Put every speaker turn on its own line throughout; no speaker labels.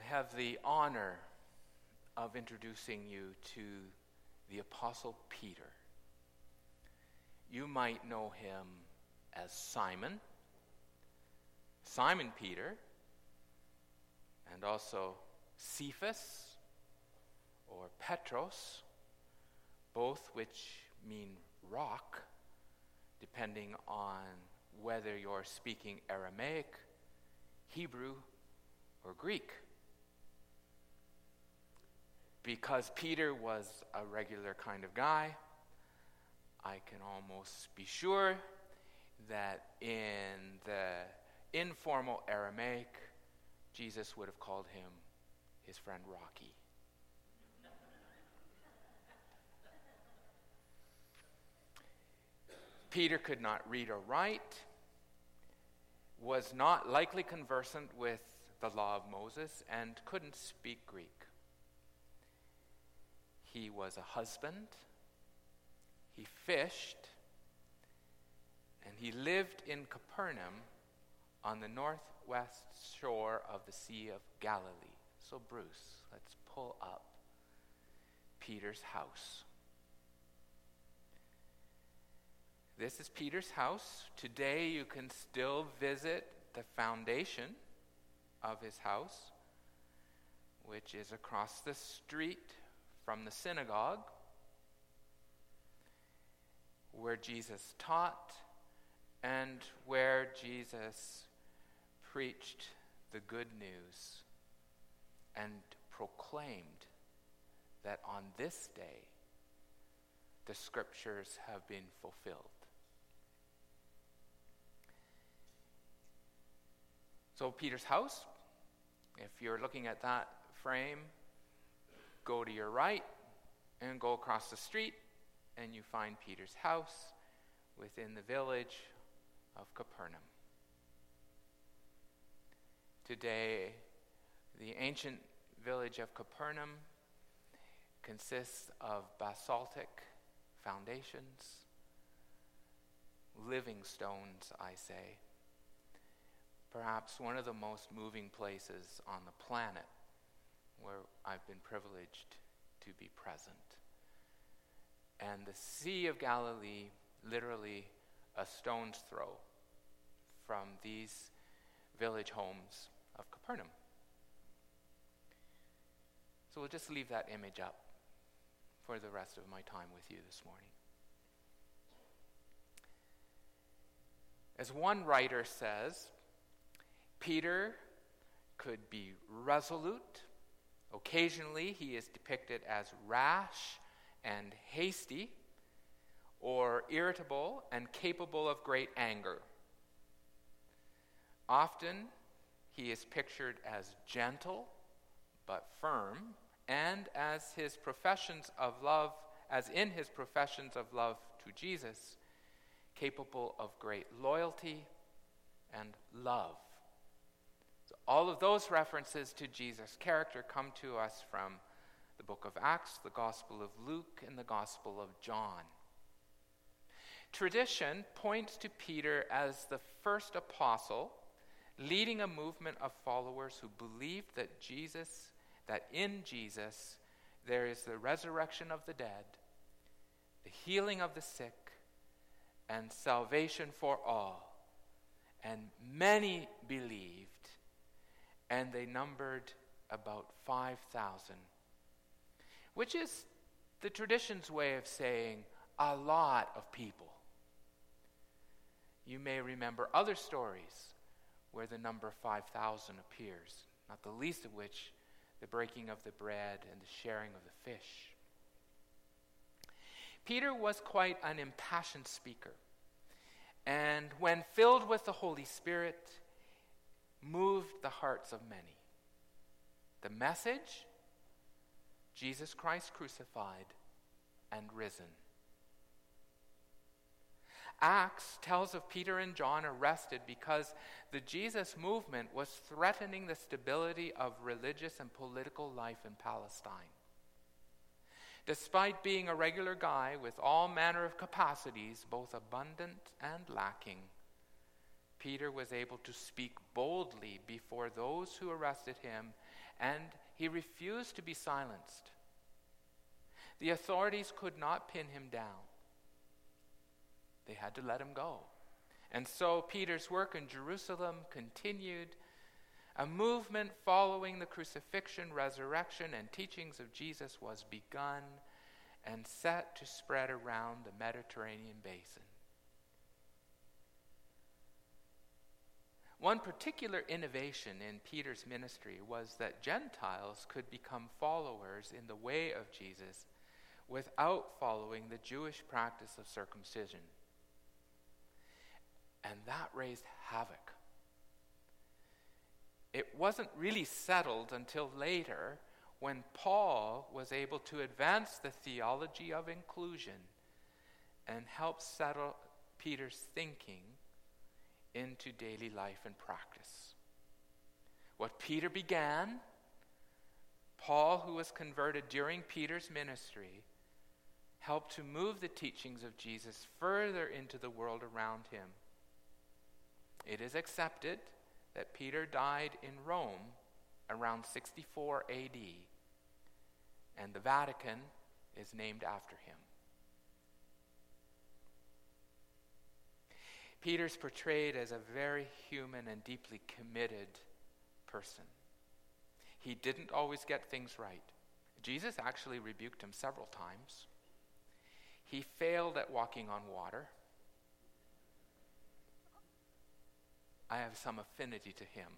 have the honor of introducing you to the Apostle Peter. You might know him as Simon Peter, and also Cephas or Petros, both which mean rock, depending on whether you're speaking Aramaic, Hebrew, or Greek. Because Peter was a regular kind of guy, I can almost be sure that in the informal Aramaic, Jesus would have called him his friend Rocky. Peter could not read or write, was not likely conversant with the law of Moses, and couldn't speak Greek. He was a husband, he fished, and he lived in Capernaum on the northwest shore of the Sea of Galilee. So Bruce, let's pull up Peter's house. This is Peter's house. Today you can still visit the foundation of his house, which is across the street from the synagogue where Jesus taught and where Jesus preached the good news and proclaimed that on this day the scriptures have been fulfilled. So Peter's house, if you're looking at that frame, go to your right and go across the street and you find Peter's house within the village of Capernaum. Today, the ancient village of Capernaum consists of basaltic foundations, living stones, I say. Perhaps one of the most moving places on the planet where I've been privileged to be present. And the Sea of Galilee, literally a stone's throw from these village homes of Capernaum. So we'll just leave that image up for the rest of my time with you this morning. As one writer says, Peter could be resolute. Occasionally, he is depicted as rash and hasty, or irritable and capable of great anger. Often, he is pictured as gentle but firm, and as in his professions of love to Jesus, capable of great loyalty and love. All of those references to Jesus' character come to us from the book of Acts, the Gospel of Luke, and the Gospel of John. Tradition points to Peter as the first apostle, leading a movement of followers who believed that in Jesus there is the resurrection of the dead, the healing of the sick, and salvation for all. And many believed, and they numbered about 5,000, which is the tradition's way of saying a lot of people. You may remember other stories where the number 5,000 appears, not the least of which the breaking of the bread and the sharing of the fish. Peter was quite an impassioned speaker, and when filled with the Holy Spirit, moved the hearts of many. The message? Jesus Christ crucified and risen. Acts tells of Peter and John arrested because the Jesus movement was threatening the stability of religious and political life in Palestine. Despite being a regular guy with all manner of capacities, both abundant and lacking, Peter was able to speak boldly before those who arrested him and he refused to be silenced. The authorities could not pin him down. They had to let him go. And so Peter's work in Jerusalem continued. A movement following the crucifixion, resurrection, and teachings of Jesus was begun and set to spread around the Mediterranean basin. One particular innovation in Peter's ministry was that Gentiles could become followers in the way of Jesus without following the Jewish practice of circumcision. And that raised havoc. It wasn't really settled until later, when Paul was able to advance the theology of inclusion and help settle Peter's thinking into daily life and practice. What Peter began, Paul, who was converted during Peter's ministry, helped to move the teachings of Jesus further into the world around him. It is accepted that Peter died in Rome around 64 AD, and the Vatican is named after him. Peter's portrayed as a very human and deeply committed person. He didn't always get things right. Jesus actually rebuked him several times. He failed at walking on water. I have some affinity to him.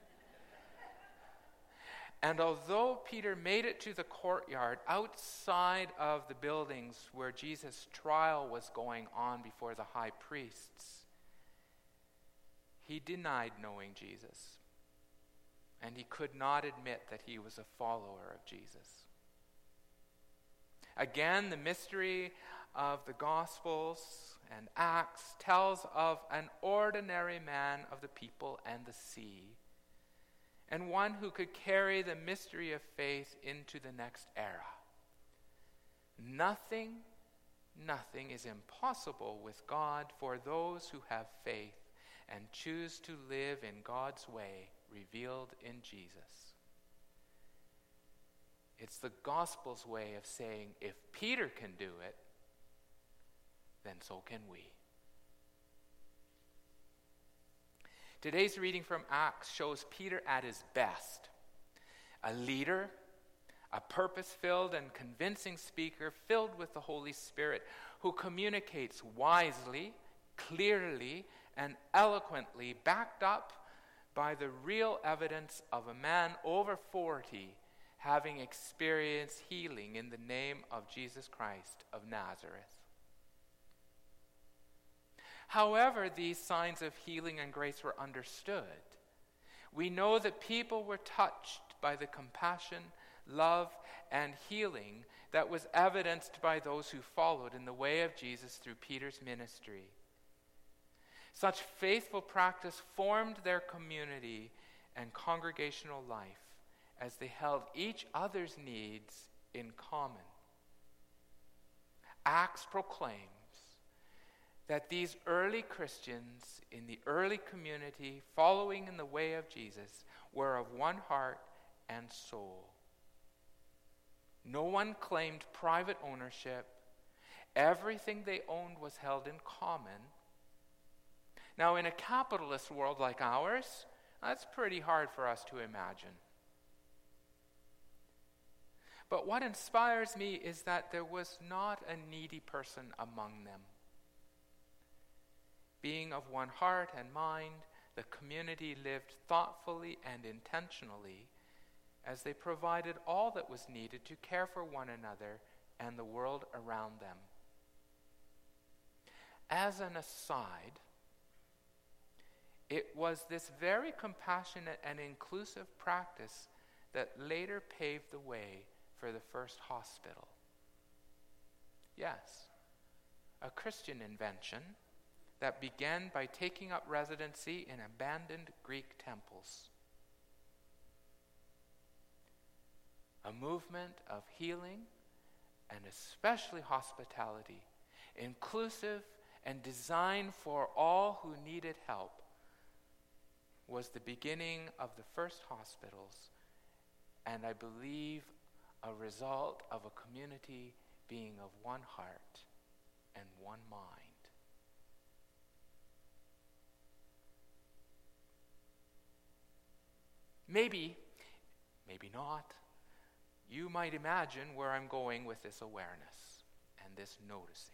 And although Peter made it to the courtyard outside of the buildings where Jesus' trial was going on before the high priests, he denied knowing Jesus. And he could not admit that he was a follower of Jesus. Again, the mystery of the Gospels and Acts tells of an ordinary man of the people and the sea, and one who could carry the mystery of faith into the next era. Nothing is impossible with God for those who have faith and choose to live in God's way revealed in Jesus. It's the gospel's way of saying, if Peter can do it, then so can we. Today's reading from Acts shows Peter at his best. A leader, a purpose-filled and convincing speaker filled with the Holy Spirit who communicates wisely, clearly, and eloquently, backed up by the real evidence of a man over 40 having experienced healing in the name of Jesus Christ of Nazareth. However, these signs of healing and grace were understood. We know that people were touched by the compassion, love, and healing that was evidenced by those who followed in the way of Jesus through Peter's ministry. Such faithful practice formed their community and congregational life as they held each other's needs in common. Acts proclaims that these early Christians in the early community following in the way of Jesus were of one heart and soul. No one claimed private ownership. Everything they owned was held in common. Now, in a capitalist world like ours, that's pretty hard for us to imagine. But what inspires me is that there was not a needy person among them. Being of one heart and mind, the community lived thoughtfully and intentionally as they provided all that was needed to care for one another and the world around them. As an aside, it was this very compassionate and inclusive practice that later paved the way for the first hospital. Yes, a Christian invention that began by taking up residency in abandoned Greek temples. A movement of healing and especially hospitality, inclusive and designed for all who needed help, was the beginning of the first hospitals and I believe a result of a community being of one heart and one mind. Maybe not. You might imagine where I'm going with this awareness and this noticing.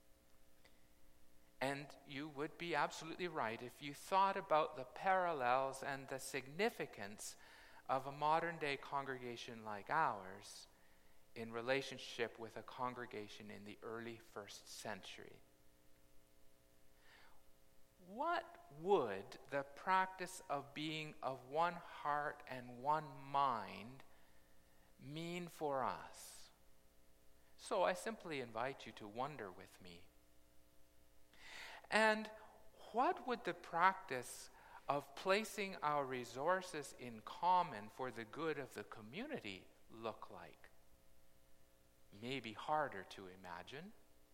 And you would be absolutely right if you thought about the parallels and the significance of a modern-day congregation like ours in relationship with a congregation in the early 1st century. What would the practice of being of one heart and one mind mean for us? So I simply invite you to wonder with me. And what would the practice of placing our resources in common for the good of the community look like? Maybe harder to imagine.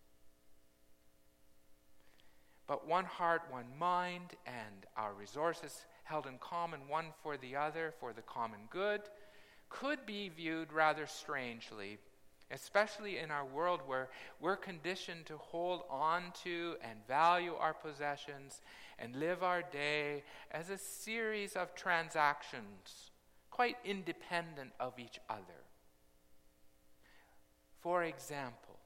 But one heart, one mind, and our resources held in common, one for the other, for the common good, could be viewed rather strangely, especially in our world where we're conditioned to hold on to and value our possessions and live our day as a series of transactions, quite independent of each other. For example,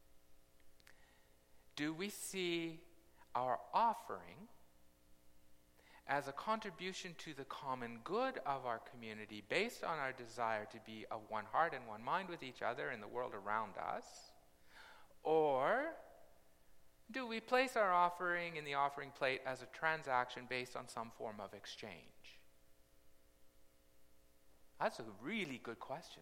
do we see our offering as a contribution to the common good of our community based on our desire to be of one heart and one mind with each other in the world around us? Or do we place our offering in the offering plate as a transaction based on some form of exchange? That's a really good question.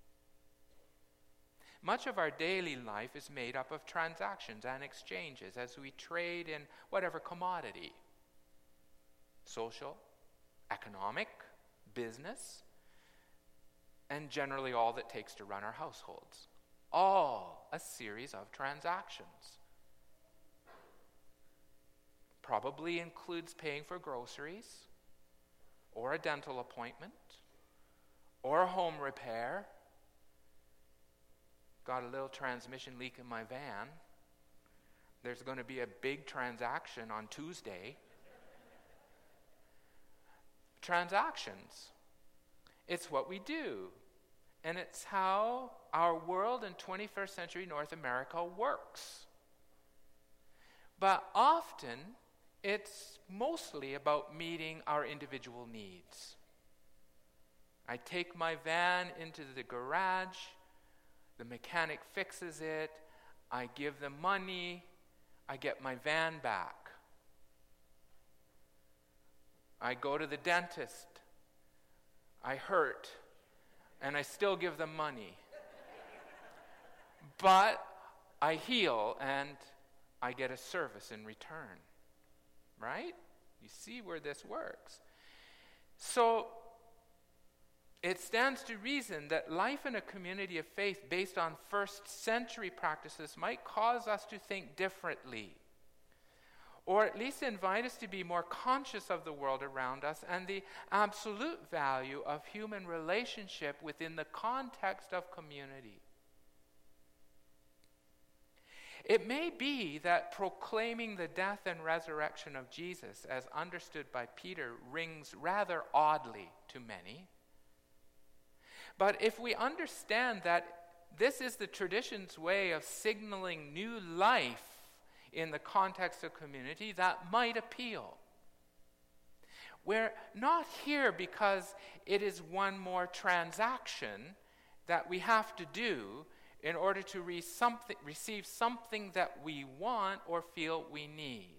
Much of our daily life is made up of transactions and exchanges as we trade in whatever commodity. Social, economic, business, and generally all that takes to run our households. All a series of transactions. Probably includes paying for groceries, or a dental appointment, or a home repair. Got a little transmission leak in my van. There's going to be a big transaction on Tuesday. Transactions. It's what we do. And it's how our world in 21st century North America works. But often, it's mostly about meeting our individual needs. I take my van into the garage. The mechanic fixes it, I give them money, I get my van back. I go to the dentist, I hurt, and I still give them money. But I heal and I get a service in return. Right? You see where this works. So, it stands to reason that life in a community of faith based on 1st century practices might cause us to think differently, or at least invite us to be more conscious of the world around us and the absolute value of human relationship within the context of community. It may be that proclaiming the death and resurrection of Jesus, as understood by Peter, rings rather oddly to many. But if we understand that this is the tradition's way of signaling new life in the context of community, that might appeal. We're not here because it is one more transaction that we have to do in order to receive something that we want or feel we need.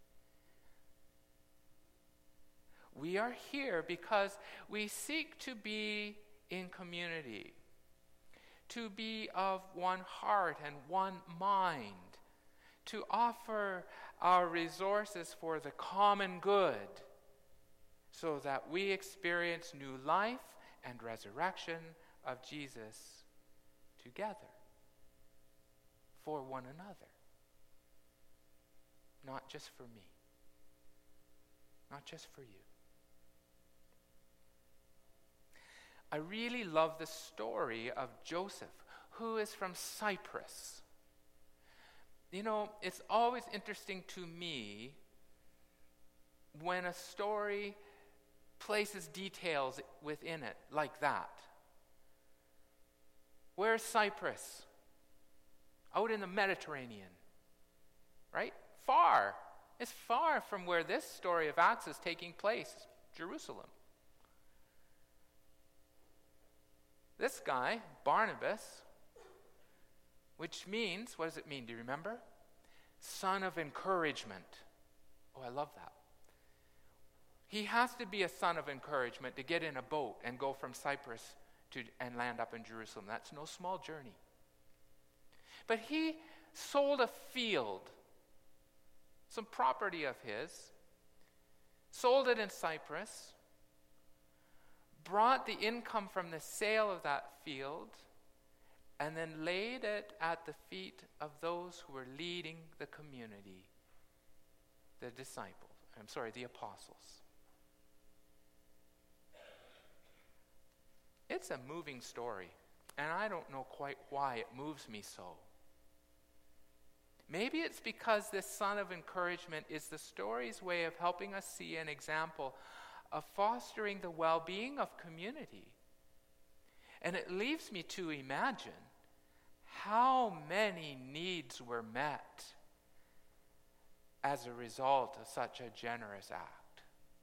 We are here because we seek to be in community, to be of one heart and one mind, to offer our resources for the common good, so that we experience new life and resurrection of Jesus together, for one another. Not just for me, not just for you. I really love the story of Joseph, who is from Cyprus. You know, it's always interesting to me when a story places details within it like that. Where's Cyprus? Out in the Mediterranean, right? Far. It's far from where this story of Acts is taking place, Jerusalem. This guy, Barnabas, which means, what does it mean? Do you remember? Son of encouragement. Oh, I love that. He has to be a son of encouragement to get in a boat and go from Cyprus and land up in Jerusalem. That's no small journey. But he sold a field, some property of his, sold it in Cyprus, brought the income from the sale of that field, and then laid it at the feet of those who were leading the community, the apostles. It's a moving story, and I don't know quite why it moves me so. Maybe it's because this son of encouragement is the story's way of helping us see an example of fostering the well-being of community. And it leaves me to imagine how many needs were met as a result of such a generous act.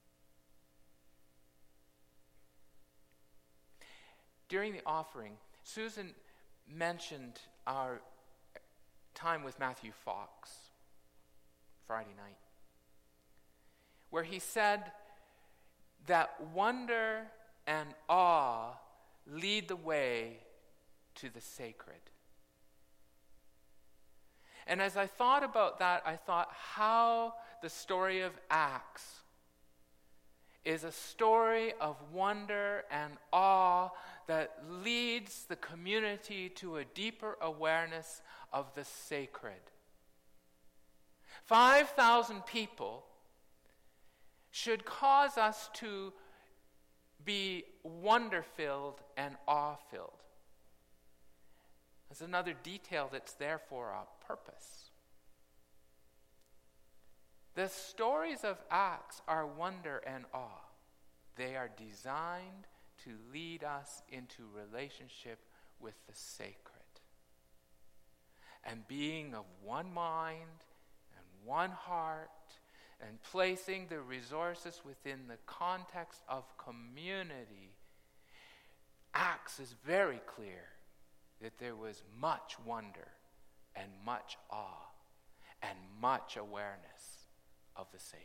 During the offering, Susan mentioned our time with Matthew Fox, Friday night, where he said that wonder and awe lead the way to the sacred. And as I thought about that, I thought how the story of Acts is a story of wonder and awe that leads the community to a deeper awareness of the sacred. 5,000 people should cause us to be wonder-filled and awe-filled. There's another detail that's there for a purpose. The stories of Acts are wonder and awe. They are designed to lead us into relationship with the sacred. And being of one mind and one heart and placing the resources within the context of community, Acts is very clear that there was much wonder and much awe and much awareness of the sacred.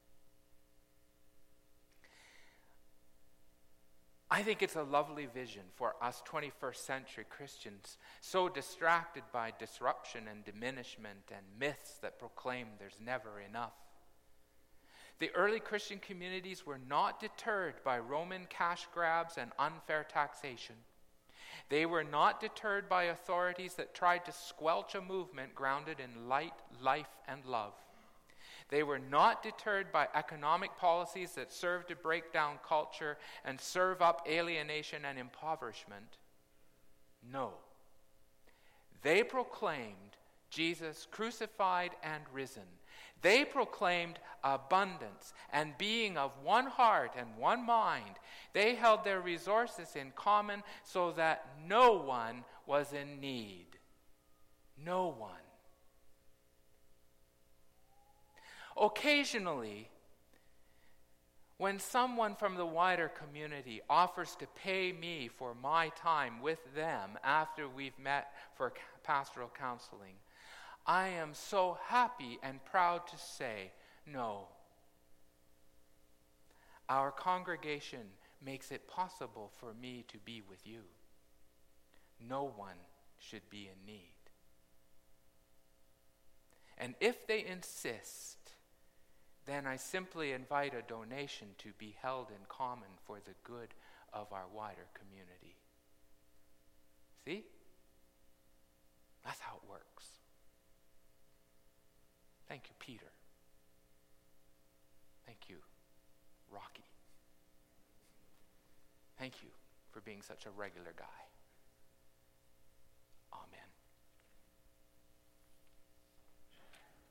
I think it's a lovely vision for us 21st century Christians, so distracted by disruption and diminishment and myths that proclaim there's never enough. The early Christian communities were not deterred by Roman cash grabs and unfair taxation. They were not deterred by authorities that tried to squelch a movement grounded in light, life, and love. They were not deterred by economic policies that served to break down culture and serve up alienation and impoverishment. No. They proclaimed Jesus crucified and risen. They proclaimed abundance and being of one heart and one mind. They held their resources in common so that no one was in need. No one. Occasionally, when someone from the wider community offers to pay me for my time with them after we've met for pastoral counseling, I am so happy and proud to say, no. Our congregation makes it possible for me to be with you. No one should be in need. And if they insist, then I simply invite a donation to be held in common for the good of our wider community. See? That's how it works. Thank you, Peter. Thank you, Rocky. Thank you, for being such a regular guy.